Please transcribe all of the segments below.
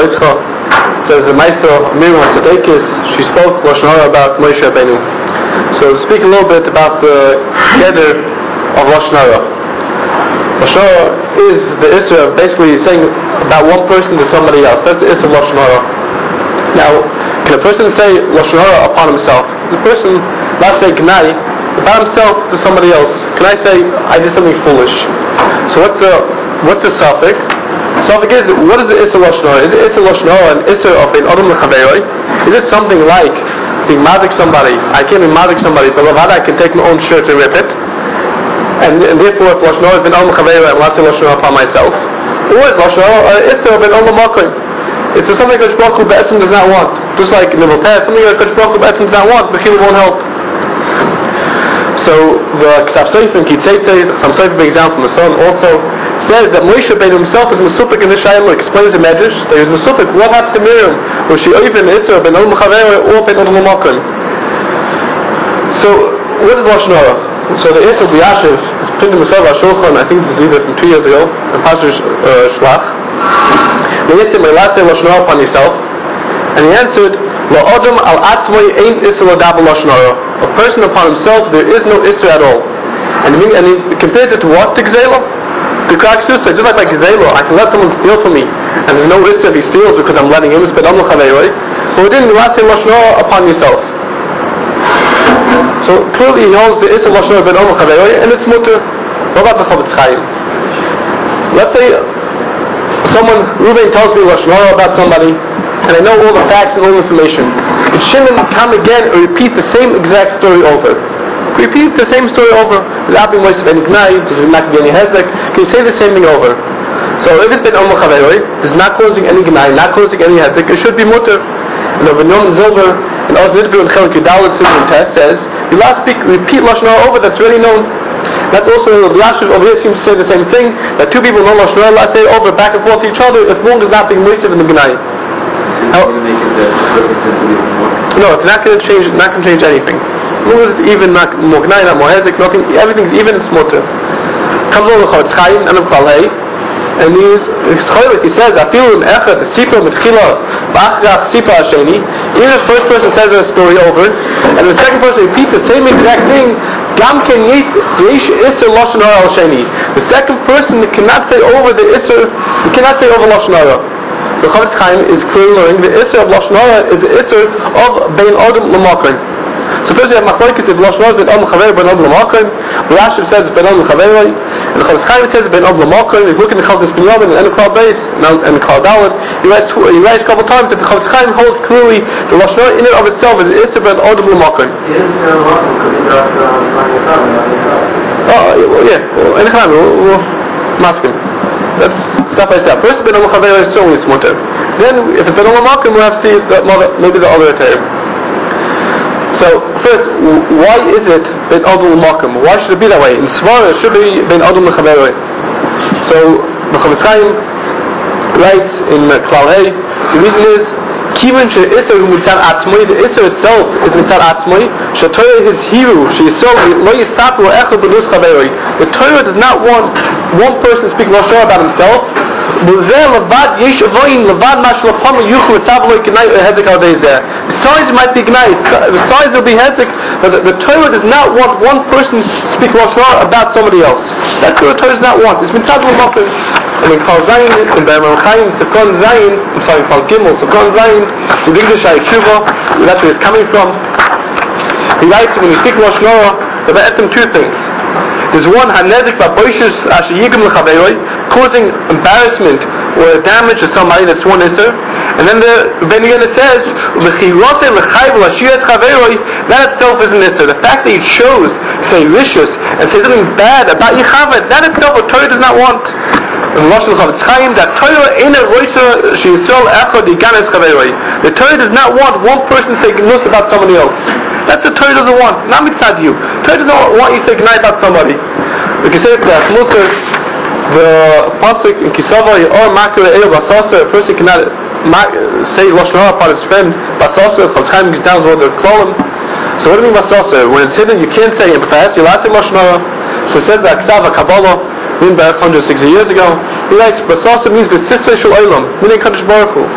says the Maestro Miriam Tzadekis, she spoke Lashon Hara about Moshe Rabbeinu. So speak a little bit about the gather of Lashon Hara. Lashon Hara is the issue of basically saying about one person to somebody else. That's the issue of Lashon Hara. Now, can a person say Lashon Hara upon himself? The person not say Gnai about himself to somebody else. Can I say I did something foolish? So what's the suffix? Suffix is, what is the Issa Lashon Hara? Is it Issa Lashon Hara and Issa of Ben Adam L'Chaveroi? Is it something like being madik somebody? I can't be madik somebody, but I can take my own shirt and rip it. And therefore, if Lashon Hara is Ben Adam L'Chaveroi, I'm not saying Lashon Hara upon myself. Or is Lashon Hara Issa of Ben Adam L'Makom? It's something that Kodesh Baruch Hu B'Etzem does not want. Just like Nivul Peh, something that Kodesh Baruch Hu B'Etzem does not want, B'chil won't help. So the Ksav Sofer and Kitzetzei, the Chassam Sofer, for example, from the Son also says that Moshe Rabbeinu himself is Mesupik in the Shaila, explains the Medrash that he was Mesupik. What happened to Miriam? Was she even Isra Ben Adam L'Chaveroi or Ben Adam L'Makom? So what is Lashon Hara? So the Isra B'Yashiv, it's printed in the Masavah Shulchan, I think this is either from 2 years ago, in Pasuk Shlach. The Isra Me'la say Lashon Hara upon yourself, and he answered, La'odom al Atzmoi ein Isra L'Dav Lashon Hara. A person upon himself, there is no Isra at all. And he compares it to what? To Gzela? To Krak Susa. Just like Gzela, I can let someone steal from me, and there's no Isra if he steals because I'm letting him, but I'm L'Chaveroi. But we didn't say Lashon Hara upon yourself. So clearly he holds the Isra Lashon Hara ben L'Chaveroi, and it's mutter. What about the Chavetz Chaim? Let's say someone, Ruben tells me Lashon Hara about somebody, and I know all the facts and all the information. It shouldn't come again and repeat the same exact story over. Repeat the same story over without being wasted any gnai, does not be any hezek. Can you say the same thing over? So if it's been Omer Chaveroi, this is not causing any gnai, not causing any hezek, it should be mutter. And the Vinyon Zilber and Oz Nidbu and Chelik Yudalit Simon Test says, you last speak, repeat Lashon Hara over that's already known. That's also the Yashiv over here seems to say the same thing, that two people know Lashon Hara, let's say over back and forth to each other if one is not being wasted in the gnai. No, it's not going to change. Not going to change anything. It's even, not more gnai, not more hezek, nothing. Everything's even. It's mutter. Comes over the Chavetz Chaim and the Klalei, and he says, "Afilu echad sipur mitchila b'achrach sipur hasheni." Even the first person says a story over, and the second person repeats the same exact thing. Gam ken yesh iser lashon hara al sheni. The second person cannot say over the iser. He cannot say over lashon hara. The Chavetz Chaim is clearly learning the Isser of Lashon Hara is the Isser of Bein Adam L'Makom. So first we have Machlokes if Lashon Hara is Bein Adam L'Chaveroi, Bein Adam L'Makom. Rashi says it's Bein Adam L'Chaveroi, and the Chavetz Chaim says it's Bein Adam L'Makom. If you look in the Chalkas Binyamin and the Klal Beis and the Klal Dalet, he writes a couple times that the Chavetz Chaim holds clearly the Lashon Hara in and of itself is the Isser Bein Adam L'Makom. Oh yeah, in the Chaim we'll mask him. That's step by step. First, Ben Adam L'Chaveroi is certainly smutter. Then, if it's Ben Adam L'Makom, we'll have to see maybe the other term. So, first, why is it Ben Adam L'Makom? Why should it be that way? In Svara, it should be Ben Adam L'Chaveroi. So, the Chavetz Chaim writes in Klal Hey, the reason is, Kivan she'isser mitzad atzmoi, the isser itself is mitzad atzmoi, she'torah his hiru, she'isol, lo yisapu echad b'nus chaveroi. The Torah does not want one person to speak Lashon Hara about himself. B'zeh levad yesh avoyin, levad mash l'pama yuchel etzav lo yignai hezek al deizeh. Besides it might be gnai, besides it will be hezek, but the Torah does not want one person to speak Lashon Hara about somebody else. That's what the Torah does not want. It's mitzad l'makom. And in Kal Zayin, in Be'eman Chaim, Sefkon Zayin, Kal Gimel, Sefkon Zayin, the English Ayeshuva, that's where it's coming from. He writes, when you speak Lashon Hara, there are two things. There's one, Hanezik Ba'boishus Asher Yigim L'Chaveroi, causing embarrassment or damage to somebody, that's one Isser. And then the Ben Yonah says, L'chirose L'chayv L'Ashiret Chaveroi, that itself is an Isser. The fact that he chose to say vicious and say something bad about Yechavet, that itself the Torah does not want. In Lashon Chavetz Chaim, that Torah ain't a roitza she'yisrael echad yiganes chaveroi. The Torah does not want one person to say gnus about somebody else. That's what Torah doesn't want. Not mitzad you. Torah doesn't want you to say gnai about somebody. We can say that the pasuk in Kisava or makar eil basasa, a person cannot say Lashon Hara upon his friend basasa. Chavetz Chaim gets down to the klolim. So what do you mean basasa? When it's hidden, you can't say in past. You'll have to say Lashon Hara. So it said that Ksava Kabbalah. Back 160 years ago, he writes, Basasa means B'sisrei Shel Olam, meaning Kadosh Baruch Hu.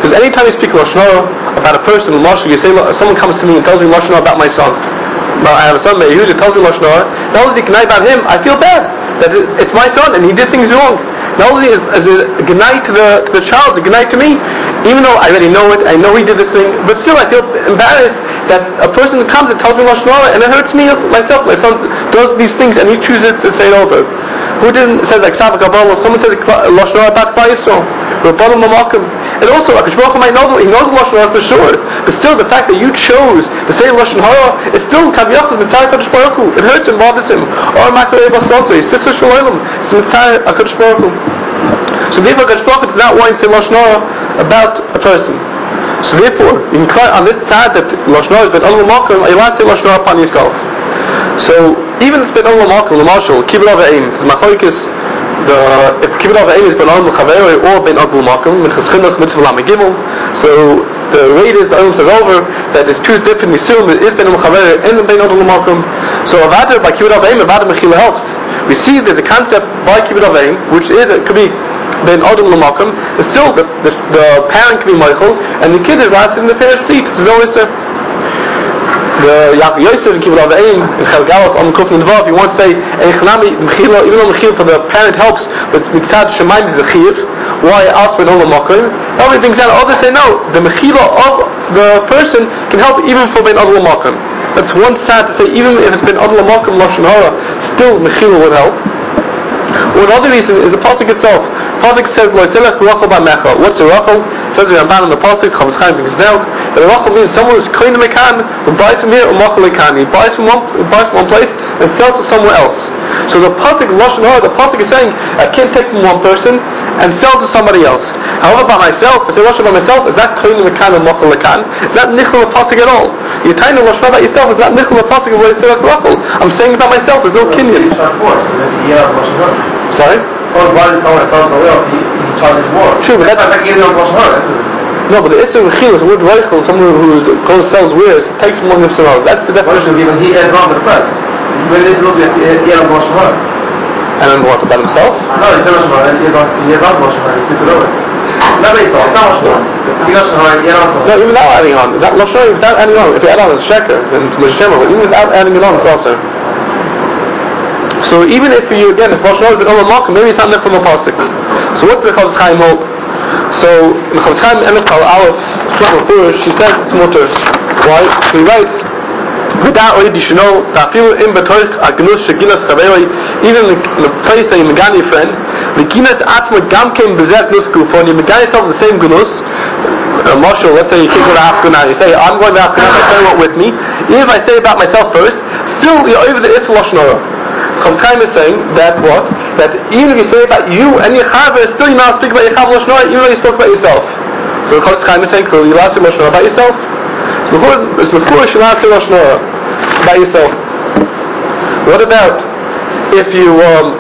Because anytime you speak Lashon Hara about a person, you say, someone comes to me and tells me Lashon Hara about my son. I have a son, Meir Yehuda, tells me Lashon Hara. Not only is it about him, I feel bad that it's my son and he did things wrong. Not only is it a gnai to the child, it's a gnai to me, even though I already know it, I know he did this thing, but still I feel embarrassed that a person comes and tells me Lashon Hara and it hurts me myself. My son does these things and he chooses to say it over. Who didn't say like Savak Kabbalah? Someone says Lashon Hara about Klal Yisrael. Rabbanim Lamakim. And also, HaKadosh Baruch Hu might know, he knows Lashon Hara for sure, but still the fact that you chose to say Lashon Hara is still Kaviyachos Mitzvah HaKadosh Baruch Hu. It hurts him, bothers him. Or Makarei Basalso, his sister Shalom, it's Mitzvah HaKadosh Baruch Hu. So therefore, HaKadosh Baruch Hu is not wanting to say Lashon Hara about a person. So therefore, you can on this side that Lashon Hara has been Olam Makom, you want to say Lashon Hara upon yourself. So even it's been Olam Makom, L'mashal, Kibbul Avayim, the Machoikis, if Kibbul Avayim is ben Olam L'Chaveroi or ben Olam Makom, Minchas Chinuch, Mitzvah Lamed Gimel, so the rate is, the Olam says over, that there's two different Yisurim, there is ben Olam L'Chaveroi and ben Olam Makom. So Avada, by Kibbul Avayim, Avada Mechila helps. We see there's a concept by Kibbul Avayim, which is, it could be ben Adam L'Makom, is still the parent can be Michael, and the kid is last in the parent's seat. There's no issue. The Yaakov Yosef in Kibbul Avayim in Chel Galef on Kuf Nidvav, he wants to say Eichanami Mechila, even though Mechila for the parent helps, but Mitzad Shemaim is a Chir. Why else ben Olam Makom? Everything said. Others say no. The Mechila of the person can help even for ben Olam Makom. That's one side to say even if it's ben Olam Makom Lashon Hara, still Mechila would help. Or another reason is the pasuk itself. Pasuk says Lo Yitelech Rachel B'Mecha. What's a Rachel? It says the Ramban in the pasuk. Chavetz Chaim brings down that a Rachel means someone who's kohen mekan, who buys from here, or machal lekan. He buys from one place and sells to somewhere else. So the pasuk Lashon Hara, the pasuk is saying I can't take from one person and sell to somebody else. However, by myself, if I say Lashon by myself, is that kohen mekan or machal lekan? It's not nichol a pasuk at all. You're telling the Lashon about yourself. It's not nichol a pasuk of what you say like Rachel. I'm saying about myself. There's no kinyan. Sorry? Someone's buying someone somewhere else, he charges more. True, but that's like getting on Lashon Hara. No, but the Isser Mechil is word Reichel, someone who sells wares, takes from one of them. That's the definition. He adds on the price. Maybe this is also he adds on Lashon Hara. And then what, about himself? No, he's not Lashon Hara, he adds on Lashon Hara, he puts it over. Not based on, it's not Lashon Hara. He Lashon Hara, he adds on. No, even without adding on. That Lashon Hara, without adding on. If you add on, it's Sheker, then it's Meshema, but even without adding it on, it's also. So even if you, again, if Lashon Hara has been Olam Makom, maybe it's not Nechol Pasuk. So what's the Chavetz Chaim hold? So the Chavetz Chaim Emet Kal Aleph, he says it's mutter. Why? He writes, without already you should know that feel in betoich agnus sheginas chaveroi, even in the place that you megan your friend, the ginas atzma gam came bezet nus gufon, you megan yourself in the same gunus. Marshall, let's say you can't go to Afghanistan, you say I'm going to Afghanistan, my friend went with me. Even if I say about myself first, still you're over the Isra Lashon Hara. Chavetz Chaim is saying that what? That even if you say about you and your chaver, still you're not speaking about your chaver Lashon Hara, even though you spoke about yourself. So the Chavetz Chaim is saying clearly, you're not saying Lashon Hara about yourself. So before you're not saying Lashon Hara about yourself. What about if you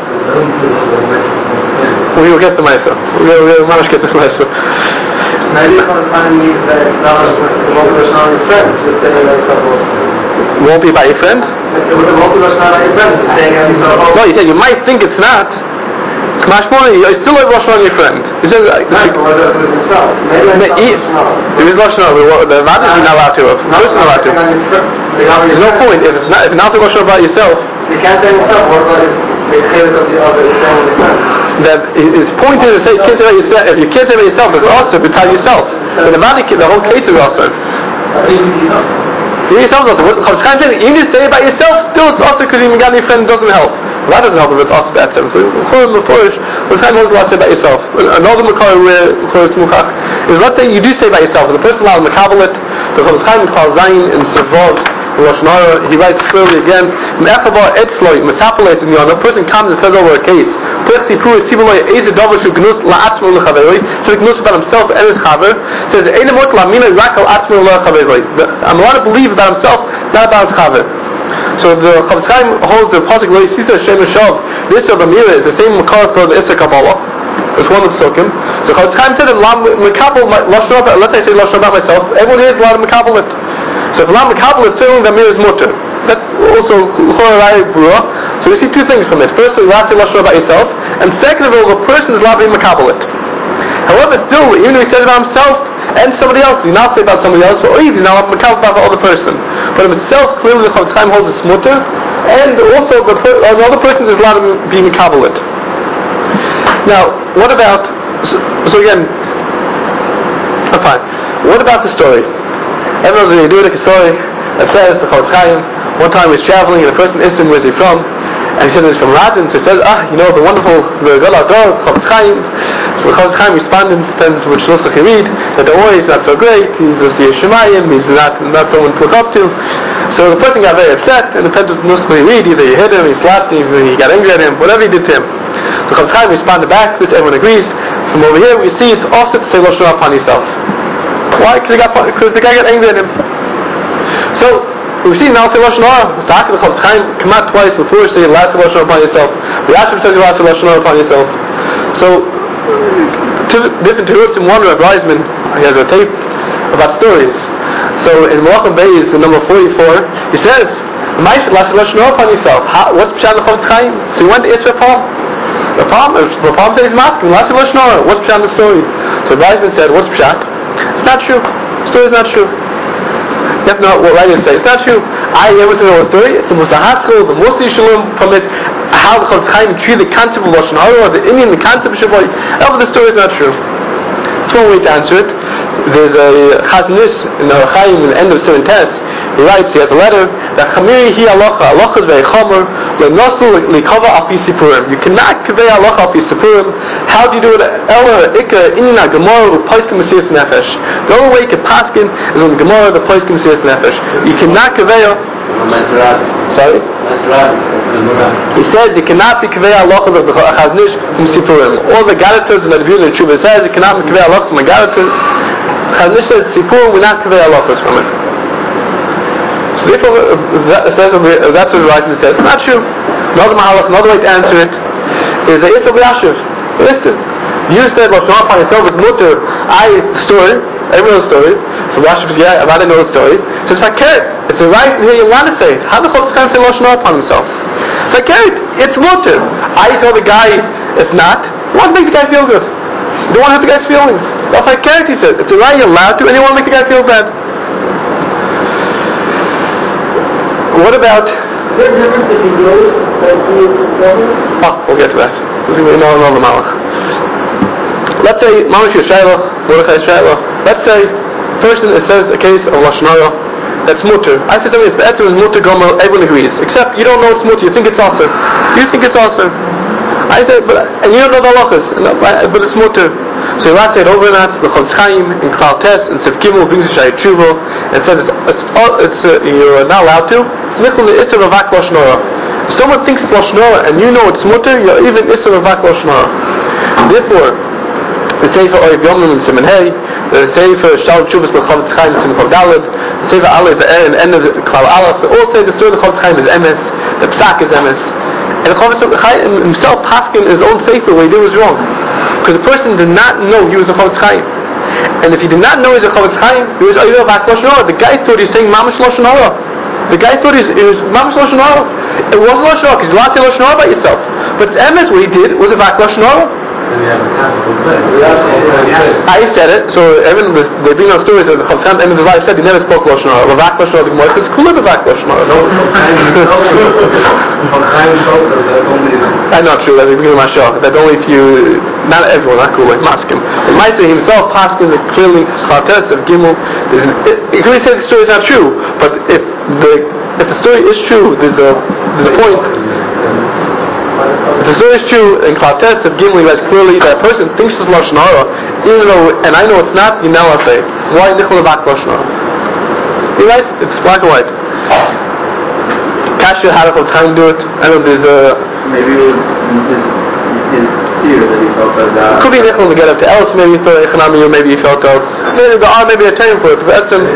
we will get the Maisa. We'll manage to get the Maisa. Maybe Chavetz Chaim means that it's not about your friend, just saying about yourself also. Won't be about your friend? It won't be about your friend, just saying about yourself also. No, you said you might think it's not. Mashmoni, you still have Lashon on your friend. You said there is Lashon on. The Vada is not allowed to. The person is not allowed to. There's no point if it's not Lashon about yourself. You can't say yourself. What about that his point is to say you can't say about yourself. If you can't say about yourself, it's also to tell yourself. But the whole case is also. Yourself is also. Chavetz Chaim saying even if you say about yourself, still it's also because you got your friend doesn't help. That doesn't help if it's also about him. So what's kind of say about yourself? Another makar where is let's say you do say about yourself. The person allowed makabalit. The Chavetz Chaim calls Zayin in Sevav. He writes clearly again, a person comes and says over a case, says about himself and his chaver, says, I'm allowed to believe about himself, not about his chaver. So the Chavetz Chaim holds the pasuk lo yisisa shem shav. This of Amira is the same makar for the Issa Kabbalah. It's one of the Sukkim. So Chavetz Chaim said, let's say Lashon about myself, everyone here is allowed to makabel it. So if Allah makabel it, certainly the Amir is mutter. That's also Chorayai Brua. So we see two things from it. First, you have to say Lashon about yourself, and second of all, the person is allowed to makabel it. However, still, even if he says about himself, and somebody else, you not say about somebody else, or even not makabel about the other person. But himself, clearly the Chofetz Chaim holds it's mutter, and also another person is allowed to be makabel it. Now, what about, so again, fine. What about the story? Everyone they do like a story that says the Chofetz Chaim, one time he was traveling and the person asked him where's he from, and he said he's from Radin, so he says, the wonderful, the Gadol Ador, Chofetz Chaim. So the Chofetz Chaim responded, depends which nusach you read, that the Oy is not so great, he's a Yeshemayim, he's not someone to look up to. So the person got very upset, and depends which nusach you read, either he hit him, he slapped him, he got angry at him, whatever he did to him. So Chofetz Chaim responded back, which everyone agrees. From over here we see it's also to say Lashon Hara upon yourself. Why? Because the guy got angry at him. So we see now say Lashon Hara. The Chofetz Chaim come out twice before say last Lashon Hara upon yourself. The Rashba says last Lashon Hara upon yourself. So two different teruts in one. Rav Reisman, he has a tape about stories. So in Malachim Beis, in number 44, he says, last Lashon Hara upon yourself. What's Pshat the Chofetz Chaim? So he went to Israel Paul. The Palm says masking, last Lashon Hara. What's Pshat in the story? So Reisman said, what's Pshat? It's not true. The story is not true. You have to know what writers say. It's not true. I never said the story. It's the Musahaskal, the Musi Shalom from it, how the Chofetz Chaim treated the concept of Lashon Hara, or the Indian, the concept of Shabbat. However, the story is not true. That's one way to answer it. There's a Chazon Ish in the Chaim in the end of Siman Tes. He writes, he has a letter, that Chamiri hi halacha, halacha is very chomer, le'nosu likava al pi sipurim. You cannot convey halacha al pi sipurim. How do you do it? Ela, Ika, Inina, Gemara, U'poiskim Mesiras Nefesh. The only way you can paskin is on Gemara, the Poiskim Mesiras Nefesh. You cannot convey sorry? He says you cannot be convey halachas of the Chazon Ish from sipurim. All the galators and the Rebbe and Tshuva says you cannot convey halachas from the galators. Chazon Ish says sipurim, we not convey halachas from it. So therefore, that's what Reisman says. It's not true. Another way to answer it is that Yisrael B'Yashiv. Listen, you said Lashon Hara upon yourself is mutter. Everyone knows the story. So Rashi says, yeah, I rather know the story. He says, Fakert. It's a right here you want to say it. How the Chofetz Chaim say Lashon Hara upon himself? Fakert. It's mutter. I told the guy it's not. You want to make the guy feel good. You don't want to hurt the guy's feelings. But Fakert, he said, it's a right you're allowed to, and you want to make the guy feel bad. What about? Is there a difference if he goes like he is himself? We'll get to that. This is going to be another malach. Let's say Mamash Yeshayla, Mordechai Yeshayla. Let's say person says a case of Lashon Hara that's mutter. I say something that's be'etzim is mutter gomer. Everyone agrees, except you don't know it's mutter. You think it's also. You think it's also. I say, and you don't know the halachas, but it's mutter. So Yirah said over that the Chofetz Chaim in Klal Tes and Sev Gimel brings a Shai Tshuva and says you're not allowed to. It's nichol the Isser of Vak Lashon Hara. If someone thinks it's Lashon Hara and you know it's mutter, you're even Isser of Vak Lashon Hara. Therefore, the Sefer Oyev Yomim and Siman Hey, the Sefer Shal Tshuvas the Chofetz Chaim and Siman Chav Daled, the Sefer Aleph the end of Klal Aleph, they all say the story of the Chofetz Chaim is emes, the Psak is emes. And the Chofetz Chaim himself paskin his own sefer where he did was wrong, because the person did not know he was a Chofetz Chaim. And if he did not know he was a Chofetz Chaim, he was Oyev Vak Lashon Hara. The guy thought he was saying Mamash Lashon Hara. The guy thought it was Mamash Lashon Hara. It wasn't Lashon Hara, because you lost your Lashon Hara by yourself. But it's emes, what he did was a Vak Lashon Hara. I said it, so everyone they bring on stories that the Chofetz Chaim at the end of his life said he never spoke Lashon Hara. Vak Lashon Hara, the Gemara says, Kula Vak Lashon Hara. That's not true, that's the beginning of my show. That only if you, not everyone, not Kula, Maskim. But Maisa himself, Paskin, clearly, Klates of Gimel, you can say the story is not true, but if the story is true, there's a point. If the story is true, in Klates of Gimel, that's clearly that person thinks it's Lashon Hara, even though, and I know it's not, you now I'll say, why Nichol Vak Lashon Hara? He writes, it's black and white. Kasha, how the Chofetz Chaim do it? I know there's a... Maybe it was his seer that he felt that... Could be Nichol to get up to else, maybe he thought Echanami, or maybe he felt else. Maybe there are maybe a time for it, but that's him.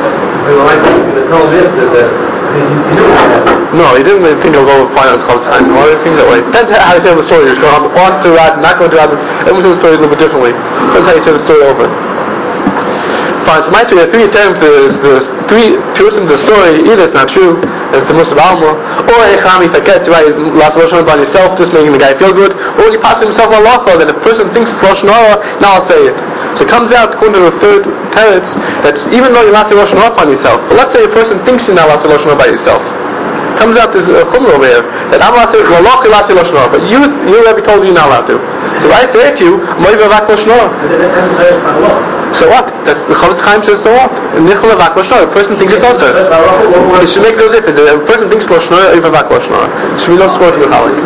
No, he didn't really think he'll go find out his Chofetz Chaim. Why do you think that way? Depends how you say the story. You're going on to Rad, not going to Rad. Everyone says the story a little bit differently. Depends how you say the story over. Fine, so my story, there are three attempts, there's three versions of the story. Either it's not true, and it's a Musab Alma, or Echami Faketz, right, last Lashon Hara by yourself, just making the guy feel good, or you pass himself a halacha, that if a person thinks it's Lashon Hara, now I'll say it. So it comes out, according to the third teretz, that even though you're not saying Lashon Hara upon yourself, but let's say a person thinks you're not allowed to say Lashon Hara about yourself. Comes out this chumrah over here that I'm allowed to say Lashon Hara, but you already told me you're not allowed to. So if I say it to you, I'm not even allowed to Lashon Hara. So what? That's the Chavetz Chaim says. So what? Nichol Avak Lashon Hara. A person thinks it's also. It should make no difference. A person thinks Lashon Hara, Avak Lashon Hara. It should be no sport in the Chalik.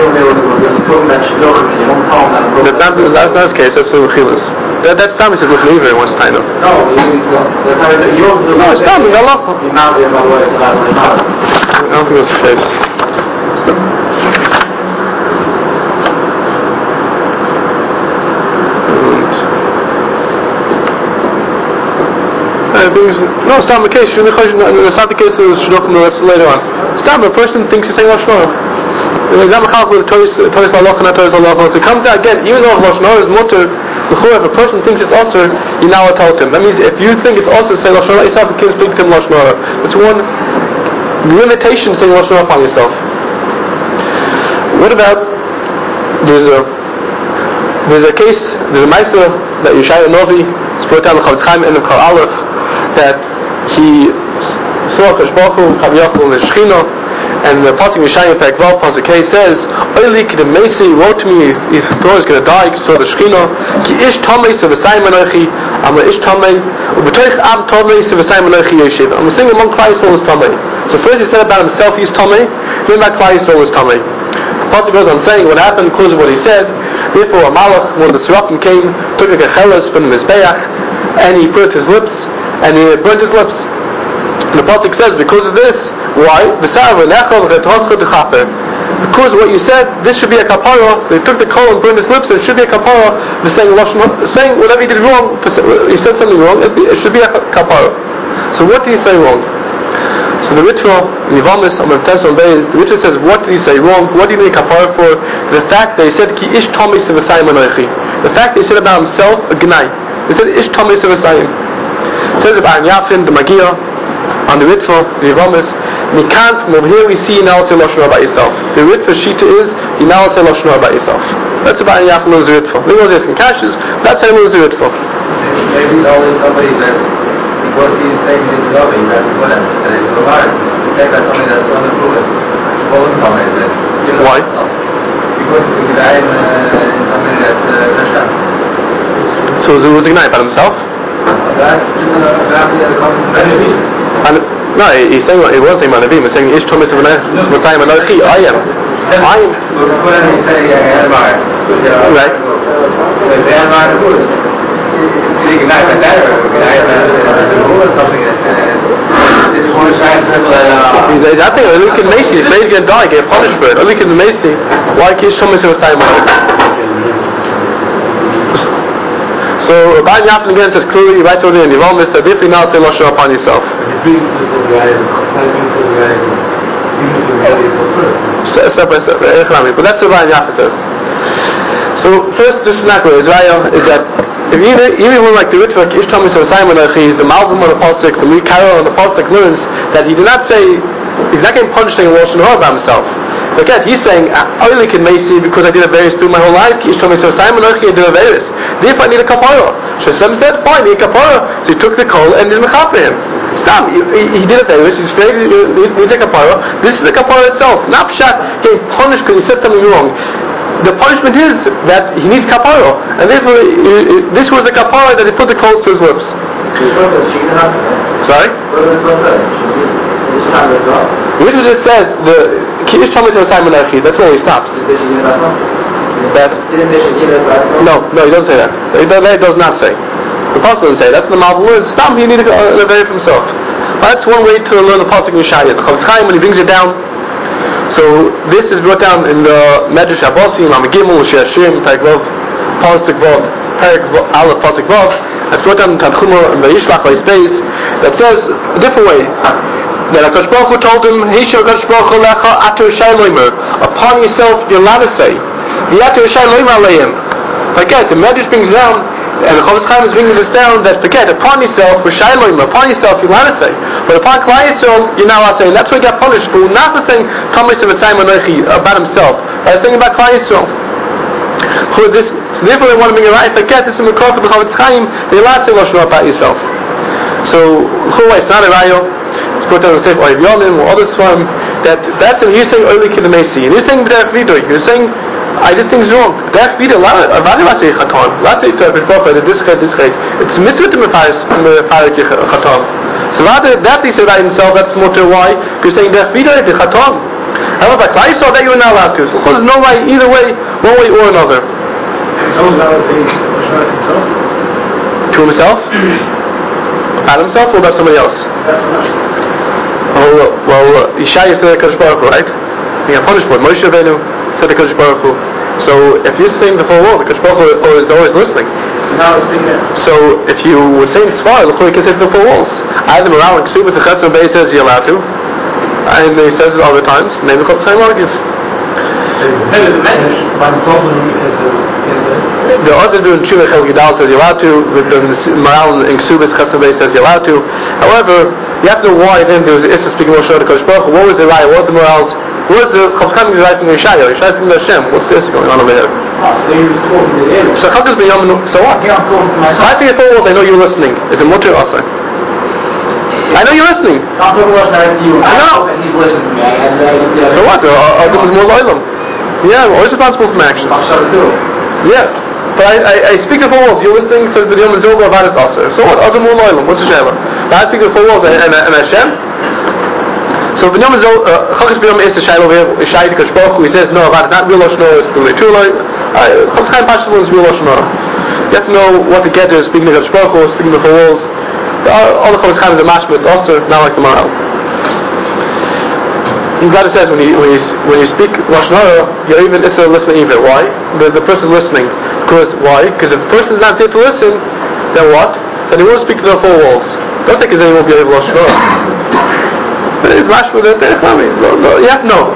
That's not his case. That's the Chilas. That's Tommy says with Lever once time. No, it's Tommy. I don't think that's the case. No, it's not the case. It's not the case of Shidduchim. That's later on. Stop. A person thinks he's saying Lashon Hara. If it comes out again, even though Lashon Hara is mutter, if a person thinks it's also, you're now told him. That means if you think it's also to say Lashon Hara, yourself can speak to him Lashon Hara. It's one limitation saying Lashon Hara upon yourself. What about there's a case, there's a Meister that Yeshaya Novi spoke down the Chavetz Chaim and the Kal Aleph, that he saw Kadosh Baruch Hu, Kaviyachol, and the Shechina, and the Pasuk Yeshaya Perek Vav Pasuk K says, Oili K'dem Meisi wrote to me, he thought he was going to die, so the Shechina, Ki Ish Tomei Sevasai Manochi, Amar Ish Tomei, Ubetoich Am Tomei Sevasai Manochi Yeshiv. I'm saying among Klai Yisrael is Tomei. So first he said about himself he's Tomei, then about Klai Yisrael is Tomei. The Pasuk goes on saying what happened because of what he said. Therefore a Malach, when the Seraphim came, took a Gecheles from the Mizbeach, and he put his lips, and he burnt his lips. And the Pasuk says, because of this, why? Because what you said, this should be a kapara. They took the coal and burned his lips, and it should be a kapara. They're saying whatever he did wrong, he said something wrong, it should be a kapara. So what did he say wrong? So the Ritva, Nivamis, the Ritva says, what did he say wrong? What did he need kapara for? The fact that he said, Ki ish tomi sevasayim anochi. The fact that he said about himself, a gnai. He said, ish tomi sevasayim. It says about Yafin, the Magia, on the Ritva, the Nivamis, Mikant, from over here we see you now say Lashon Hara about yourself. The Ritva Shita is, you now say Lashon Hara about yourself. That's about Yafin knows the Ritva. We know there's some cashes, that's how he knows the Ritva. Maybe it's always somebody that, because he is saying his loving, that is what that is provided. He said that something that's unproven. Why? Because it's a guy in something that's so it was a guy about himself? No, he's saying he wasn't saying Manavim. He's saying Ish Thomas of Messiah Manochi. I am. Right. He's asking, look at Macy. He's going to die, get punished for it. Look at Macy. Why Ish Thomas of Messiah Manochi? So Rabbi Yafin again says clearly, he writes over there in the Nivamis that definitely not say Lashon Hara upon yourself. Step by step, but that's what Rabbi Yafin says. So first, just not clear, Israel is that if even when like the Ritva, Ish Thomas of Simon Achi, the Malvim on the Pasuk, the Mikhail on the Pasuk learns that he did not say he's not getting punished in Lashon Hara about himself. Again, he's saying, I only can Macy because I did a various through my whole life. Ish Thomas of Simon Achi, I did a various. Therefore I need a kapara. Sheshem said, fine, I need a kapara. So he took the coal and did mechap for him. Stop. He did a various. He's afraid he needs a kapara. This is a kapara itself. Not pshat getting punished because he said something wrong. The punishment is that he needs kapara, and therefore this was a kapara that he put the coals to his lips. Sorry? Which just says the Kish Thomas of Simon Achi. That's where he stops. That? No, he doesn't say that. That does not say. The Pasuk doesn't say. That's in the Malvim words. Stop. He needs to vary for himself. That's one way to learn the Pasuk in Yeshaya. The Chavetz Chaim, when he brings it down. So this is brought down in the Medrash Abbasi, in Amagimel, Shashim, Perek Vav, Pasuk Vav, Perek Aleph, Pasuk Vav. That's brought down in Tanchuma and Vayishlach Vayisbeis. That says a different way. That HaKadosh Baruch Hu told him, Hisha HaKadosh Baruch Hu lecha ato Yishai loimer. Upon yourself, you're allowed to say. V'yato Yishai loimer aleim. Forget, the Medrash brings down, and the Chavetz Chaim is bringing this down, that forget, upon yourself, Yishai loimer, upon yourself, you're allowed to say. But upon Klai Yisrael, you're not allowed to say. And that's why he got punished for not for saying Thomas of Asai Manochi about himself. By saying about Klai Yisrael. So therefore they want to bring a right. Forget this is Mekor for the Chavetz Chaim. They last say Lashon Hara about yourself. So it's not a raya. It's put down the Sefer Oiv Yonim or other Svarim. That's when you're saying Oili Kidamesi, and you're saying B'derech Vidui. You're saying I did things wrong. B'derech Vidui. Avadi Lasei Chatan. Lasei to Hakadosh Baruch Hu. This chet. It's a mitzvah to mefarik Chatan. So that he said right himself. That's more to why. Because you're saying B'derech Vidui the Chatan. However, by Klai saw that you were not allowed to. So there's no way either way, one way or another. To himself? About himself or about somebody else? Yishai said the Kadosh Baruch Hu, right? He got punished for it. Moshe Rabbeinu said the Kadosh Baruch Hu. So if you're saying the full world, the Kadosh Baruch Hu is always listening. So if you would say in Sfar, you can say the full walls. Either Moral and Ksubas and Chesed Bay says you're allowed to, and he says it other times. Maybe Chavetz Chaim argues. The Ozid doing Tshuva Chel Gidal says you're allowed to. The Moral and Ksubas Chesed Bay says you're allowed to. However, you have to know why then there was Issa speaking Moshe to Kodesh Baruch Hu. What was the right? What was the morals? What was the Chavetz Chaim right from Yeshaya? Yeshaya from Hashem. What's the Issa going on over here? So how does B'Yom? So what? I think if all I know you're listening. Is it mutter or also? I know you're listening. I know. He's listening to me. So what? Adam is more loyal. Yeah, we're always responsible for my actions. Yeah. But I speak the four walls. You're listening, so the Yom is over, Avad is also. So what? Adam more loyal. What's the Shema? I speak the four walls and Hashem. So B'Yom is Chachas B'Yom is the Shiloh here. Yishai the Kadosh Baruch Hu. He says no, Avad is not real Lashon Hara. It's the true Lashon Hara. Chavetz Chaim Pashas is real Lashon Hara. You have to know what to get to. Speaking the Kadosh Baruch Hu, speaking the four walls. All the Chavetz Chaim is a mashma. It's also not like the Maral. God says when you speak Lashon Hara, you're even Issa Lifnei Iver. Why? The person listening. Because why? Because if the person is not there to listen, then what? Then he won't speak to the four walls. Don't say because then he won't be able to Lashon Hara. But it's mashma that you have to know.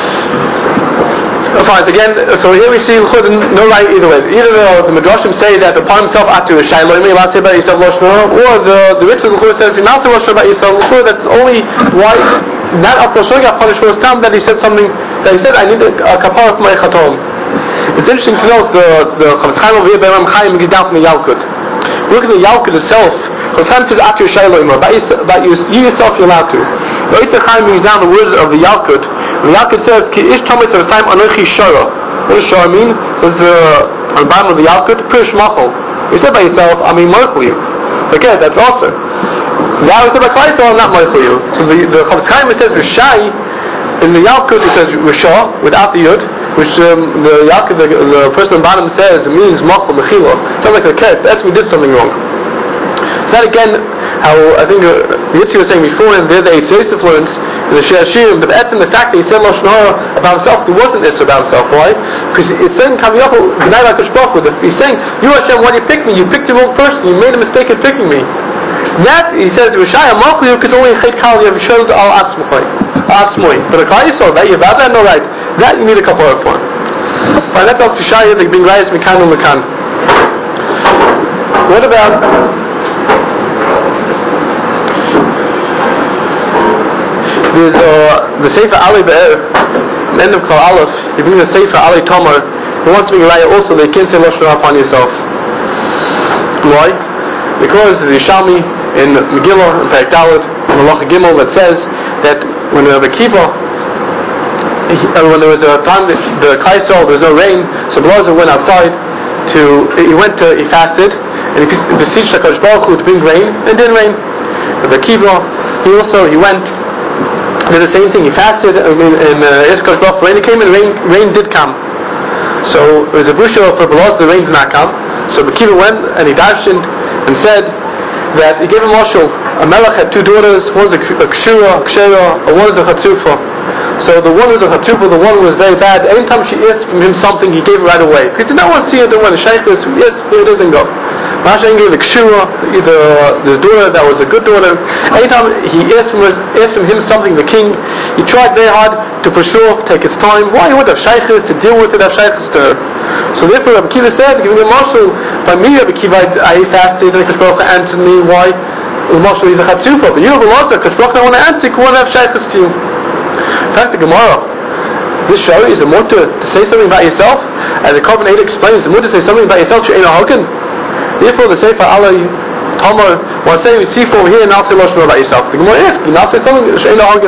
Fine. Again, so here we see no right either way. Either the Midrashim say that upon himself after Yishai lo yimei say about yourself Lashon Hara, or the Ritz of the Chur says you're not saying Lashon Hara about yourself. That's only why. Not after Lashon Hara got punished for his time that he said something that he said I need a kapara for my chatom. It's interesting to note the Chavetz Chaim over here by Ram Chaim gets down from the Yalkut. Look at the Yalkut itself. Chavetz Chaim says after Yishai lo yimei about you yourself you're allowed to. The Yisrael Chaim brings down the words of the Yalkut. The Yalkut says Ki ish tomis of Saim anochi shara. What does shara mean? So it's on the bottom of the Yalkut Pirush machol. You said by yourself I mean mochel you. Okay, that's also. Now he said by Klai Yisrael not mochel you. So the Chavetz Chaim says Rishai. In the Yalkut it says Risha without the Yud, which the Yalkut the person on the bottom says it means Machal Mechila. Sounds like okay, that's we did something wrong. So that again, how I think Yitzchak was saying before, and there the Eitz influence in the Shir Shirim, but that's in the fact that he said Lashon Hara about himself. There wasn't Issa about himself. Why? Because it's saying Kaviyachol B'nai L'Kadosh Baruch Hu. He's saying you Hashem, why did you pick me? You picked the wrong person. You made a mistake in picking me. That he says Rishai Machal you could only Chet Kal you have showed Al Atzmachai. But a Klai Yisrael that you have that no right. That you need a kapara for. Fine, that's also Shai like being Rayas Mekan and Mekan. What about there's the Sefer Ali Be'er, the end of Kal Aleph, you bring the Sefer Ali Tomar, who wants to be Raya also, they can't say Lashon Hara upon yourself. Why? Because the Yishalmi in Megillah, in Perek Dalet, in Malacha Gimel, that says that when Rabbi Akiva, when there was a time that the Klai Yisrael, there was no rain, so Blazer went outside he fasted, and he beseeched HaKadosh Baruch Hu to bring rain, and it didn't rain. Rabbi Akiva, he went, did the same thing, he fasted, and HaKadosh Baruch Hu, rain came, and rain did come. So it was a bushel for Blazer, the rain did not come. So Rabbi Akiva went, and he darshened, and said that he gave a mashal. A melech had two daughters, one is a kshura, and one is a chatzufa. So the one who was a chatzufa, the one who was very bad, anytime she asked from him something, he gave it right away. He did not want to see her do when the shaykh is, yes, here it is and go. Mashiach gave the kshura, this daughter that was a good daughter. Anytime he asked from him something, the king, he tried very hard to push off, take his time. Why? He would have shaykhs to deal with it, have shaykhs to her. So therefore Rabbi Akiva said, giving a mashal, by me Rabbi Akiva I fasted, and HaKadosh Baruch Hu answered me, why? The mashal is a chatzufa, but you have a Lazar, HaKadosh Baruch Hu I want to answer, I want to have shaykhs to you. In fact, the Gemara, this Shari is a motor to say something about yourself. And the Korban Eidah explains, the Mutter says something about yourself, she'ein hagen. Therefore, the Sefer Alei Tamar, when I say we see over here, now say Lashon about yourself. The Gemara asks, now say something, she'ein hagen.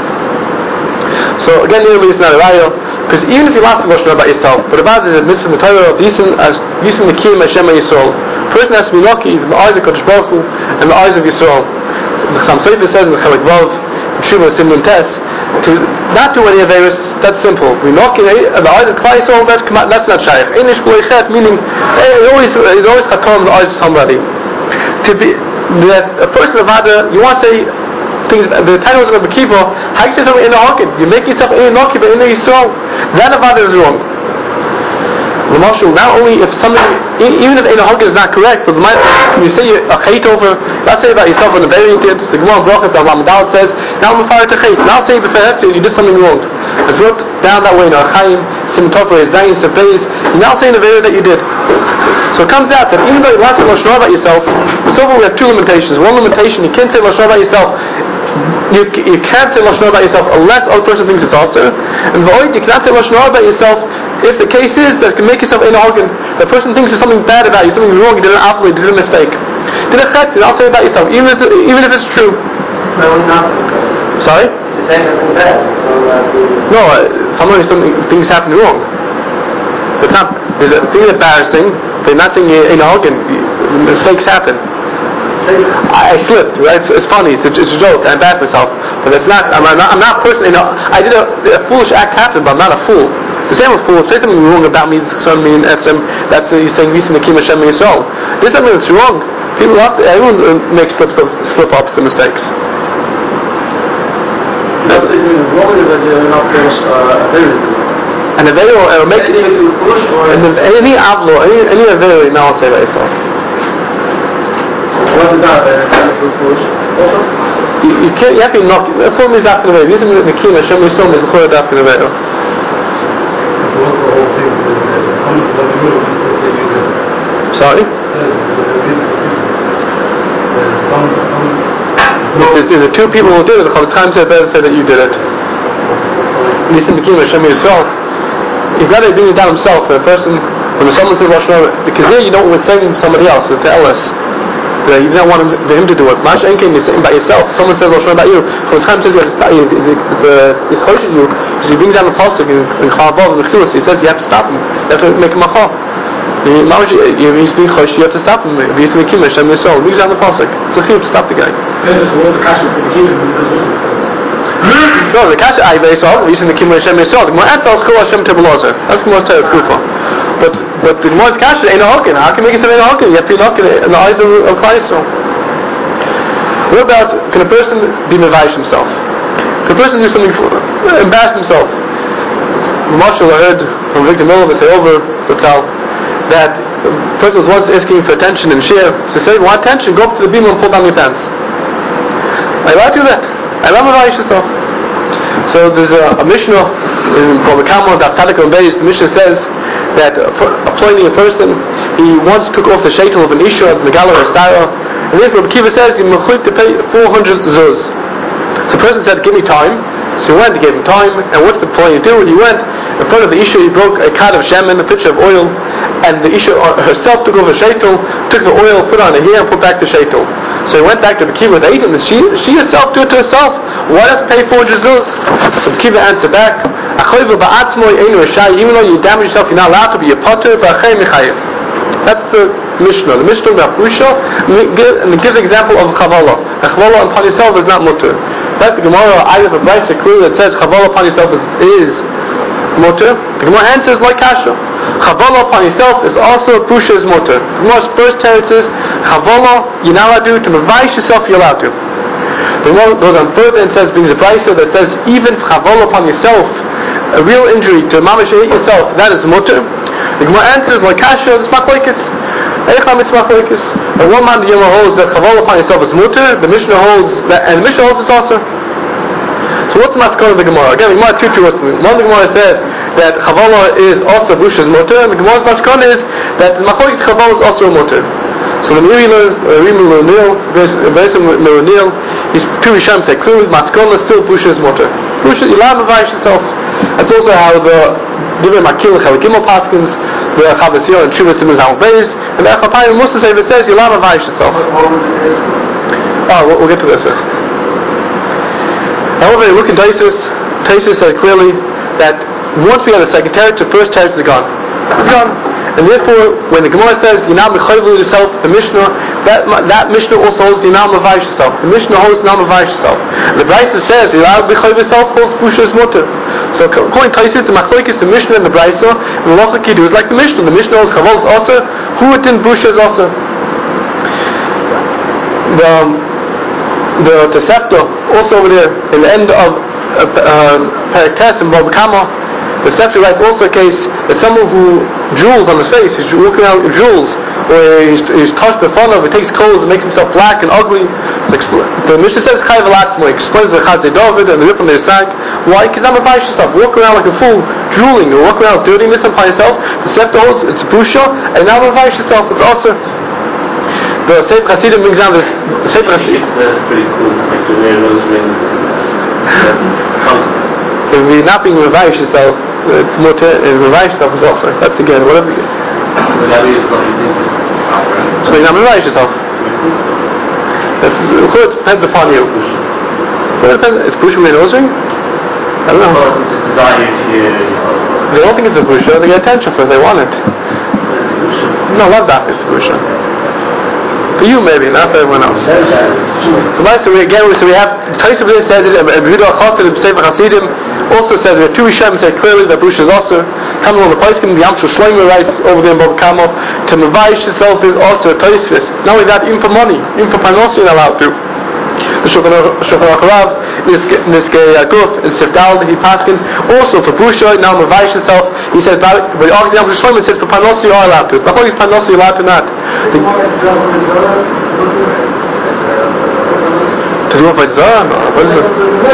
So again, here it's not a raya, because even if you last Lashon about yourself, but about there's a mitzvah in the Torah of Yisrael Nikim Hashem Yisrael. A person has to be lucky in the eyes of Kodesh Baruch Hu and the eyes of Yisrael. The Chassam Sofer says in the Chelek Vav, Shuvah Simon Tes, to not do any Averis, that's simple. We knock in the eyes of Klal Yisrael, that's not shaykh. Inish B'leichet, meaning it always chatom in the eyes of somebody. To be that a person of Vada, you want to say things. The title of Rabbi Kiva, how you say something in the Hakim? You make yourself in the Hakim, but in the Yisrael. That Avada is wrong. The Marshal, not only if something, even if in the Hakim is not correct, but can you say a chait over? Let's say about yourself on the very did. The Gemara Brachas, the Lamadal says, now I'm a fire to chait. Now say before you did something wrong. It's brought down that way in Archaim, Sim Topher, Zayin, Sebeis. You're now saying the very that you did. So it comes out that even though you want to say Lashon about yourself, so far we have two limitations. One limitation, you can't say Lashon about yourself. You can't say Lashon about yourself unless the other person thinks it's also. And you cannot say Lashon about yourself if the case is that you can make yourself in organ. The person thinks there's something bad about you, something wrong, you did an apple, you did a mistake. Did a chet, you don't say about yourself, even if it's true. No, nothing. Sorry? You're saying something bad. No, sometimes things happen wrong. It's not, there's a thing embarrassing, but you're not saying you're in organ. Mistakes happen. I slipped, right? It's funny. It's a joke. I embarrassed myself, but it's not. I'm not a person. I did a foolish act happened, but I'm not a fool. The same with fools. Say something wrong about me. That's you saying Yisrael Nikim Hashem Yisrael. There's something that's wrong. People everyone makes slip ups and mistakes. That's wrong that you're not and the video or make anything too foolish or any avlo, any video now say about yourself. What's it about? Too foolish. Also, you can't. You have to be knocking. The problem is after the video. Using the Nikim Hashem Yisrael is the after the video. Sorry? The two people who did it, the Chofetz Chaim said better say that you did it. Listen to Nikim Hashem Yisrael. You've got to bring it down himself. A person, when someone says Lashon Hara, because there you don't want to say somebody else, to tell us. You don't want him to do it. Mash Enkin, you're saying about yourself. Someone says Lashon about you. Chofetz Chaim says you have to stop. It's chosh you because he brings down the pasuk in Chavav and Mechilus. He says you have to stop him. You have to make him a chah. He's being chosh. You have to stop him. He's making Hashem Yisrael. He brings down the pasuk. It's a chiyuv to stop the guy. No, the kasha I very so using the Kimur Hashem Yisrael. The Gemara answers Chol Hashem Tebelazar. That's the Gemara's Torah Kufa. But the Gemara's kasha ain't a hokin. How can you make yourself ain't a hokin? You have to be hokin in the eyes of Klal Yisrael. What about, can a person be mevayish himself? Can a person do something, embarrass himself? Marshall, I heard from Victor Miller, they say over to tell that a person was once asking for attention and share. So he said, want attention, go up to the beam and pull down your pants. I want to do that. I love mevayish yourself. So there's a Mishnah called the Kamon that Tzadik on Beis. The Mishnah says that a person, he once took off the shaitel of an Isha, the Megala or Sarah, and therefore Rabbi Kiva says you mechuyv to pay 400 zuz. So the person said, give me time. So he went, he gave him time, and what's the point you do? He went in front of the Isha, he broke a cad of shemen, a pitcher of oil, and the Isha herself took off a shaitel, took the oil, put on her hair, and put back the shaitel. So he went back to the Kiva with 8, and she herself did it to herself. Why not pay 400 zuz? So the Kiva answered back, even though you damage yourself, you're not allowed to be a potter, that's the Mishnah. The Mishnah about Pusha, and it gives an example of Chavala. A Chavala upon yourself is not mutter. That's the Gemara, I have a Brisa clearly that says Chavala upon yourself is mutter. The Gemara answers like Kasha. Chavala upon yourself is also Pusha is mutter. The Gemara's first teretz is Chavala, you're not allowed to do. To mevayish yourself, you're allowed to. The Gemara goes on further and says, brings a Brisa that says, even Chavala upon yourself, a real injury to mamash yourself, that is mutter. The Gemara answers like Kasha, it's machlokes. Eicham it's machlokes. And one man the Yoma holds that Chavala upon yourself is mutter. The Mishnah holds that, and the Mishnah holds it's also. So what's the maskon of the Gemara? Again, the Gemara two truths. One, the Gemara said that Chavala is also Busha's mutter, and the Gemara's maskon is that the machlokes Chavala is also mutter. So the Miri learns, he's two Risham say clearly maskon is still Busha's mutter. Busha, you allow to mevayish yourself. That's also how the Divrei Makil Chelik Gimel Paskins, the Chavos Yair and Shuvas Timon Al Beis, and the Echapayim Musa Sefer says you're allowed to vaish yourself. We'll get to this. However, you look in Taisus says clearly that once we have the second teretz, the first teretz is gone. It's gone. And therefore, when the Gemara says Yinam B'chayvul yourself, the Mishnah, that Mishnah also holds Yinam B'vaish yourself. The Mishnah holds Yinam B'vaish yourself. The Brisa says Yinam B'chayvul yourself holds Busha is mutter. So according to Taisus, the Machlokes, the Mishnah and the Brisa, and the Locha Kidu is like the Mishnah. The Mishnah holds Chavol is also, Huatin Busha is also. The Tosefta also over there in the end of Perek Tes in Bava Kama, the Tosefta writes also a case that someone who drools on his face, he's walking around with drools, or he's touched the front of, he takes coals and makes himself black and ugly. The Mishnah says Chayv Alatzmo, he explains the Chazei David and the Ripon Meisag. Why? Because I'm a vaish yourself. Walk around like a fool, drooling, or walk around dirtiness upon yourself. The Tosefta holds it's busha, and now I'm a vaish yourself. It's also the Sefer Hasidim brings down this Sefer Hasidim. It's pretty cool. Like to wear those rings. If you're not being revived yourself, it's more to revive yourself is also. That's again whatever. So you're not revive yourself. It depends upon you. But it depends. Is Busha wearing a nose ring? I don't know. They don't think it's a Busha. They get attention for it. They want it. No, love that. It's a Busha. For you maybe, not for everyone else. So we have Taisha says it, and Yehuda Chassid Sefer Hasidim also says that two Rishonim say clearly that Busha is also coming on the Paiskim. The Amshul Shlomo writes over there in Bava Kama to Mevaish yourself is also a Taisvis. Not only that, even for money, even for Panos you're not allowed to. The Shulchan Aruch Rav, this guy Guf in Sifdal, he paskins also for Busha. Now Mevaish yourself. He says, but obviously Amshul Shlomo says for Panos you are allowed to. But for Panos you're allowed to not. To do it by Zara? No, what is it?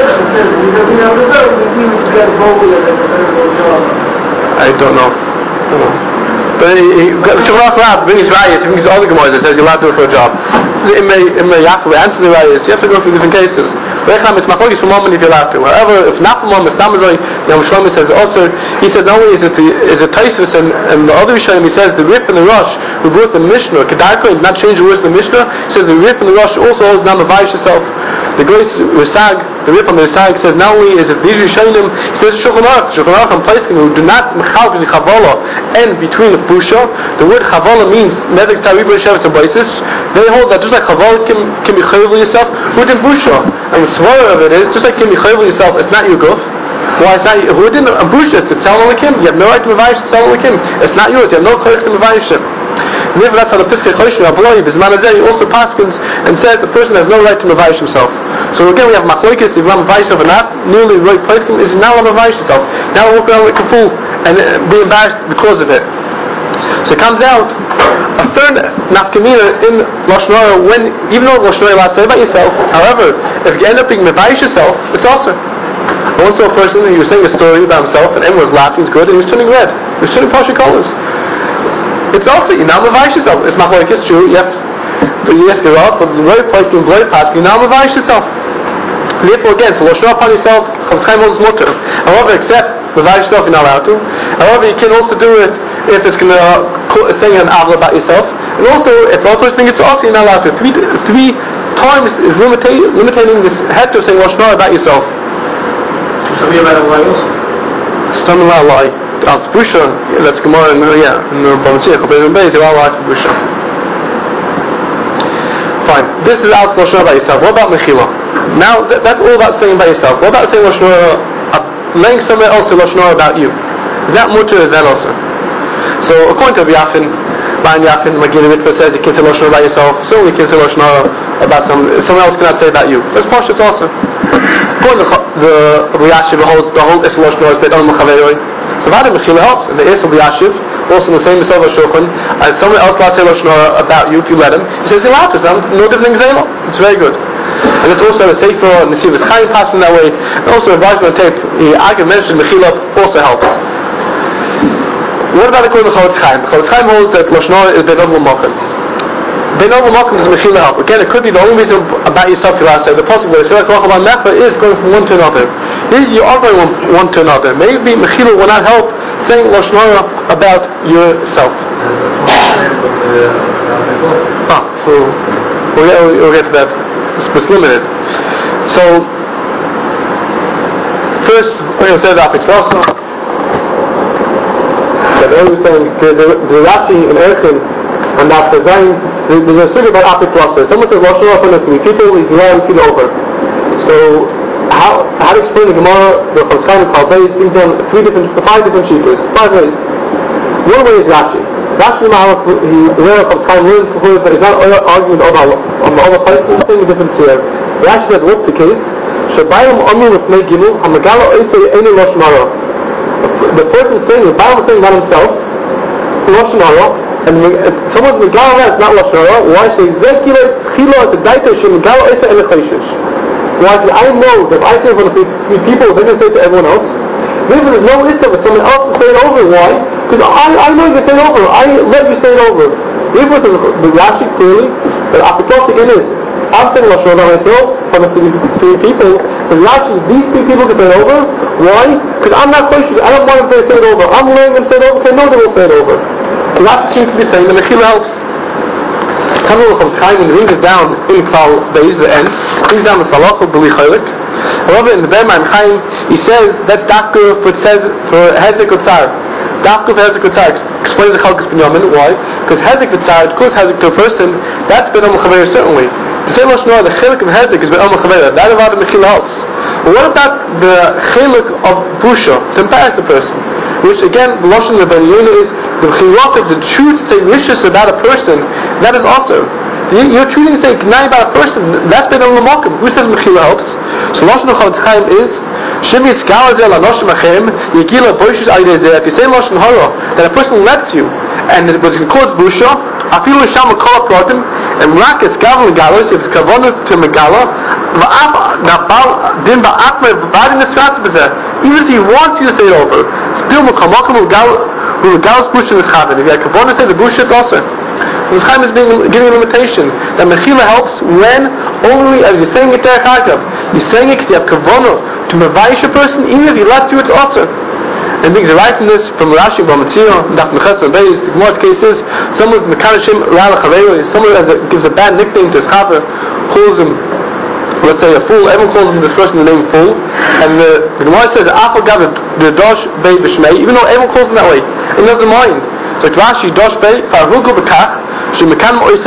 I don't know. But Shulchan Aruch brings rayas, he brings all the Gemaras that says you're allowed to do it for a job. Imre Yaakov answers the rayas, you have to go through different cases. It's machlokes for moment if you're allowed to. However, if not for moment, Stamazoi, Yom Shlomo says also, he said not only is it Taisvis and the other Rishonim, he says the Rip and the Rosh who brought the Mishnah, Kedarko, not change the words of the Mishnah, he says the Rip and the Rosh also holds Nam Mevaish yourself. The Goyis Risag, the Rip on the Risag says not only is it these Rishonim, he says Shulchan Aruch and Paiskim who do not mechal between Chavala and between Busha. The word Chavala means Nezek Tzarib Rishavas and Baisis. They hold that just like Chavala can be chayv yourself, within Busha. And the svara of it is just like can be chayv yourself, it's not your guf. Why it's not who didn't Busha? It's Tzal Olakim. You have no right to Mevaish Tzal Olakim. It's not yours. You have no koich to Mevaish it. Therefore, that's how the Piskei Choshim Abuloi Bismanazeh also paskins and says the person has no right to Mevaish himself. So again, we have machlokes if you want Mevaish himself or not. Newly right Paiskim is not allowed to Mevaish himself. Now we walk around like a fool and be embarrassed because of it. So it comes out a third nafkamina in Lashon Hara when even though Lashon Hara allowed to say about yourself. However, if you end up being Mevaish yourself, it's also. I once saw a person who was saying a story about himself and everyone was laughing. It's good, and he was turning red. He was turning partial colors. It's also you now Mevaish yourself. It's machlokes true. You have you ask a lot for the right place to employ pass. You now Mevaish yourself. Therefore, again, so Lashon Hara upon yourself, Chofetz Chaim holds mutter. However, except Mevaish yourself, you're not allowed to. However, you can also do it if it's going to say an avla about yourself, and also if the other person thinks it's also you're not allowed to. Three times is limiting this head to saying Lashon Hara about yourself. Tell me about a lie also. Stam la lie. Als Busha, that's Gemara in the Bamitzia, Chaberim Beis, you're all lie for Busha. Fine. This is out Lashon Hara by yourself. What about Mechila? Now that's all about saying by yourself. What about saying Lashon Hara, laying somewhere else Lashon Hara about you? Is that mutter or is that also? So according to Yafin, Bain Yafin, Magid Ritva says you can say Lashon Hara by yourself. Certainly you can say Lashon Hara about someone else cannot say about you. That's Pashut also. According to the Yashiv holds the whole Isra Lashon Hara is Bet Al Mechaveroi. So Vadim Mechila helps. And the Isra of Yashiv, also in the same Misal Shulchan, as someone else last say Lashon Hara about you if you let him, he says he'll have to. No different than Zayla. It's very good. And it's also a Sefer and the Sivas Chaim passing that way. And also a Vajman tape, I can mention Mechila also helps. What about according to Chofetz Chaim? Chofetz Chaim holds that Lashon Hara is Ben Ovel Mokum. Ben Ovel Mokum is Mechila help. Again, it could be the only reason about yourself you last say. The possible way to say Mecha is going from one to another. Here you're arguing one to another. Maybe Mechila will not help saying Lashon Hara about yourself. We'll get to that. It's limited. So, first, we're going to say the Apiklasa. That earlier was saying, the Rashi in Erchin, and after Zayin, there's a story about Apiklasa. Someone says Lashon Hara for the three people, he's allowed to over. So, how to explain the Gemara, the Chatzchaim, the Chaldeis, being done five different sheetahs, 5 ways. One way is Rashi. Rashi Mahalach, where Chatzchaim learns but he's not arguing on the other place, he's saying a different here. Rashi says, what's the case? Shabayim Omi with Mei Gimel, Hamagala Oisei Eini Lashon Hara. The person saying, the Bible is saying about himself, Lashon Hara, and someone's Megala, it's not Lashon Hara. Why? Shezekila Chila at the Daita, Shemagala Oisei Eini Chayshish. Why? I know that if I say in front of three people, they're going to say it to everyone else. Therefore, there's no issue for someone else to say it over. Why? Because I know you can say it over. I let you say it over. Therefore, the Rashi clearly, that Apiklasa again is, I'm saying Lashon Hara myself, from the three people. So Rashi, these three people can say it over. Why? Because I'm not cautious. I don't want them to say it over. I'm letting them say it over because I know they will say it over. So Rashi seems to be saying that Mechila helps. Coming from time and brings it down in Klal Beis, the end, brings down the Salachah B'li Chaylik. However, in the Berman Chaim, he says that's Dafka for Hezek Otzar. Dafka for Hezek Otzar explains the Chalkas Binyamin. Why? Because Hezek Otzar, of course, Hezek to a person, that's Ben Om Chaver certainly. To say Lashon Hara, the Chelik of Hezek is Ben Om Chaver. That about the Mechila helps. But what about the Chelik of Busha, to embarrass a person? Which again, the Lashon of Ben Yonah is the Mechilot of the truth to say vicious about a person. That is also. You're choosing to say Gnai about a person. That's Ben Om Lamakim. Who says Mechila helps? So Lashon Chaim is Shimi Skalazel Anoshim Achem Yegila Boishes Aydezeh. If you say Lashon Hara, that a person lets you, and what you can call it Busha, Afilu Shama Kol Protim, and Rakas Gavel Galos, if it's Kavona to Megala, Din Ba'atma Ba'adin Nesratz. Even if he wants you to say it over, still Mekamokim will Galos Busha is Chavin. If you have Kavona say the Busha, it's also. This Chaim is giving a limitation that Mechila helps when only as you're saying it there Chagav. You're saying it because you have Kavona to Mevaish a person, even if he left you, it's also. And things right from this, from Rashi B'Matzio, Daf Meches and Beis, the Gemara's case is someone's Mekanashim Ra'al Chaveru, someone gives a bad nickname to his Chaver, calls him, let's say a fool. Everyone calls him this person the name fool, and the Gemara says Afal Gav the Dosh Bei B'Shmei, even though everyone calls him that way, he doesn't mind. So Rashi Dosh Bei Farhugu B'Kach. Everyone knows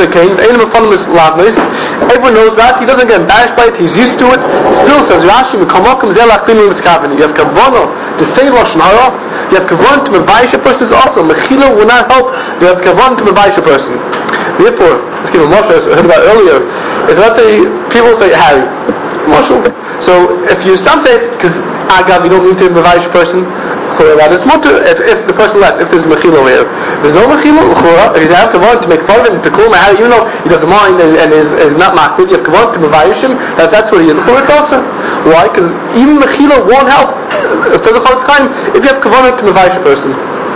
that he doesn't get embarrassed by it, he's used to it. Still says Rashi, you have kavanah to say Lashon Hara, you have kavanah to mevaish a person. Also Mechila will not help. You have kavanah to mevaish a person. Therefore, let's give a Moshe I heard about earlier, is let's say people say Harry Moshe. So if you stop saying it because Agav you don't need to mevaish a person, it's mutter if the person left, if there's Mechila over here. There's no Mechila, if you have Kavod to make fun of him, to call him out, even though he doesn't mind and is not Machbid, you have Kavod to Mevayish him, that's what he is. It's also. Why? Because even Mechila won't help to the Chol Chaim if you have Kavod to Mevayish a person.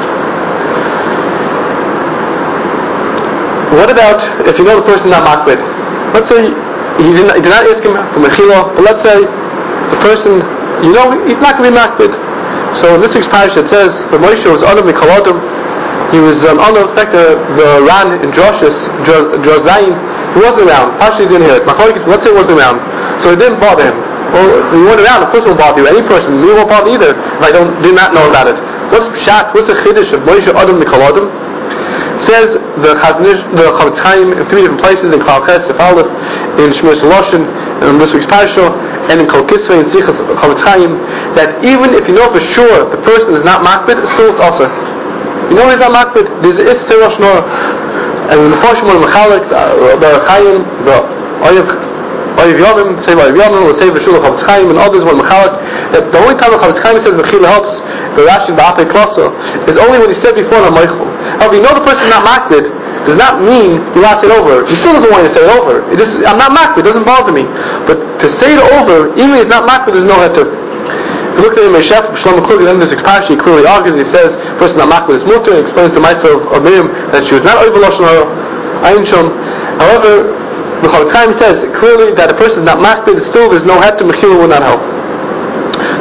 What about if you know the person is not Machbid? Let's say he did not ask him for Mechila, but let's say the person, you know, he's not going to be Machbid. So in this week's parasha it says that Moshe was Adam Mikaladim. He was on the fact the Ran in Jozayin. He wasn't around. Actually didn't hear it. Let's say he wasn't around. So it didn't bother him. Well, if he weren't around, of course it won't bother you. Any person, me won't bother either if I do not know about it. What's Pshat? What's the Chiddush of Moshe Adam Mikaladim? Says the Chavetz Chaim in 3 different places in Klal Ches, Aleph, in Shmos Loshen, in this week's parasha, and in Kol Kisvei and Sichas Chavetz Chaim, that even if you know for sure the person is not Makbid, still it's also. You know he's not Makbid, there's is Serosh Nor. And the Foshim will Mechalik, the Chaim, the Oyev Yomim, say Oyev Yomim, will say Veshul Chavetz Chaim, and others will Mechalik. That the only time the Chavetz Chaim says Mechila helps, the Rashi Ba'apei Klasa, is only when he said before on Meichel. However, you know the person is not Makbid, does not mean you want to say it over. He still doesn't want you to say it over. I'm not Makbid, it doesn't bother me. But to say it over, even if it's not Makbid, there's no heter. If you look at the Meshach, Shlomo Kluger, then this expansion, he clearly argues, he says, the person not Makbid is mutter, and explains the Meister of Miriam that she was not over Lashon Hara, Ayin Shom. However, the Chavetz Chaim says clearly that a person is not Makbid, still there's no heter, Mechila will not help. So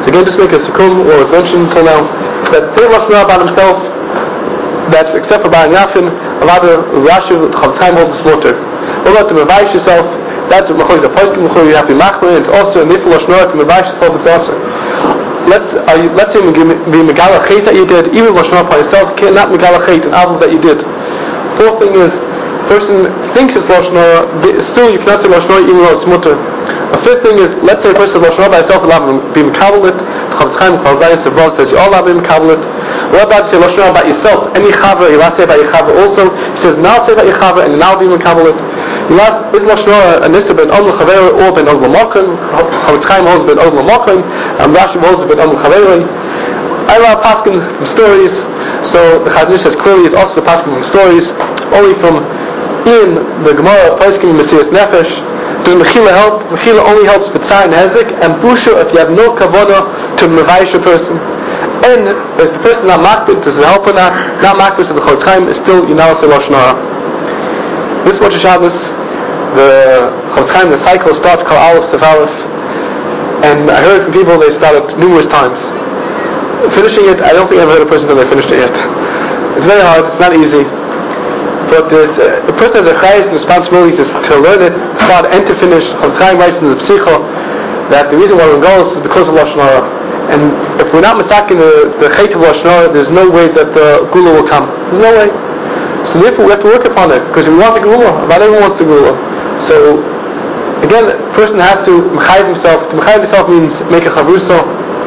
So again, just make a sikum, what was mentioned until now, that say Lashon Hara about himself, that except for Baran Yafin, a lot of Rashi, Chavetz Chaim holds this mutter. What about to mevaish yourself? That's what Mechor is a poskim, Mechor you have to be machmer, it's also, and if Lashon Hara to mevaish yourself, it's also. Let's say be megala chait that you did, even Lashon Hara by yourself, not megala chait, an avil that you did. Fourth thing is, person thinks it's Lashon Hara, still you cannot say Lashon Hara even though it's mutter. A fifth thing is, let's say a person says Lashon Hara by himself, allow him to be mekabel it. Chavetz Chaim Chal Zayin Sevov says you all allow him to be mekabel it. What about you say Lashon Hara about yourself? Any chaver, you last say about your chaver also. He says now say about your chaver and now be mekabel it. You last is Lashon Hara and this ben Om L'Chaver or ben Om L'Makom. Chavetz Chaim holds ben Om L'Makom and Rashi holds ben Om L'Chaver. I love paskin from stories. So the Chazon Ish says clearly it's also the paskin from stories, only from in the Gemara paskin Mesiras Nefesh. Does Mechila help? Mechila only helps for Tzar and Hezek and Busha if you have no kavanah to mevaish a person. And if the person is not makbid, does it help or not? Not makbid to the Chavetz Chaim is still you now say Lashon Hara. This Moshe Shabbos, the Chavetz Chaim, the cycle starts called Aleph Sev Aleph, and I heard from people they started numerous times. Finishing it, I don't think I've heard a person that they finished it yet. It's very hard, it's not easy. But a person has a chayes and responsibility to learn it, start and to finish. Chavetz Chaim writes in the Psicha that the reason why one goes is because of Lashon Hara. And if we're not masaking the chayt of Lashon Hara, there's no way that the gula will come. There's no way. So therefore we have to work upon it, because we want the gula. About everyone wants the gula. So again, a person has to mechayiv himself. To mechayiv himself means make a chavrusa,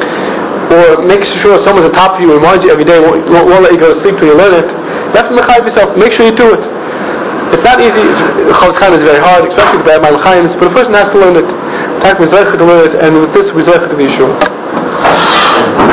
or make sure someone's on top of you, remind you every day, won't let you go to sleep till you learn it. You have to mechayiv yourself. Make sure you do it. It's not easy. Chavetz Chaim is very hard, especially the Ba'al Chayim. But a person has to learn it. Time we to learn it, and with this we to the Yeshua.